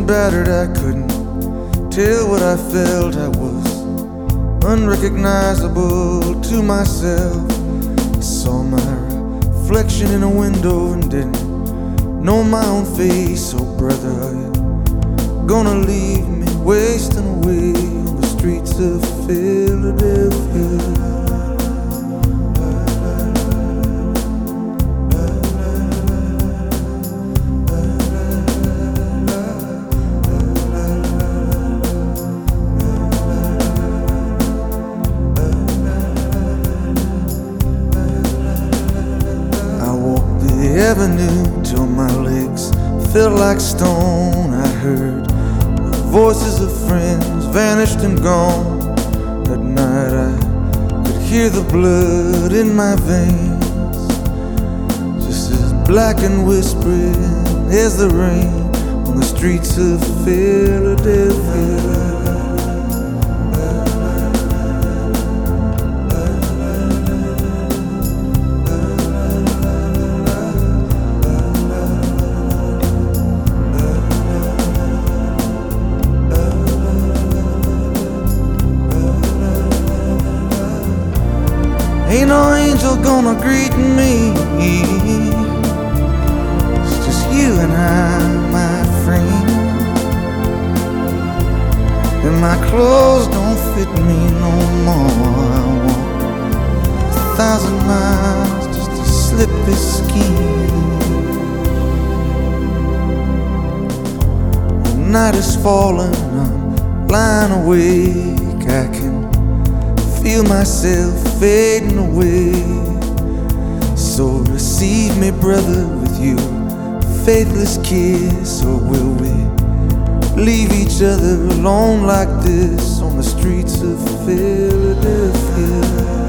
and battered, I couldn't tell what I felt. I was unrecognizable to myself. I saw my reflection in a window and didn't know my own face. Oh brother, are you gonna leave me wasting away on the streets of Philadelphia? Avenue till my legs felt like stone. I heard the voices of friends vanished and gone. At night I could hear the blood in my veins, just as black and whispering as the rain on the streets of Philadelphia. Ain't no angel gonna greet me. It's just you and I, my friend. And my clothes don't fit me no more. I walk 1,000 miles just to slip this skin. The night is falling, I'm lying awake. I can feel myself fading away. So receive me, brother, with your faithless kiss. Or will we leave each other alone like this on the streets of Philadelphia?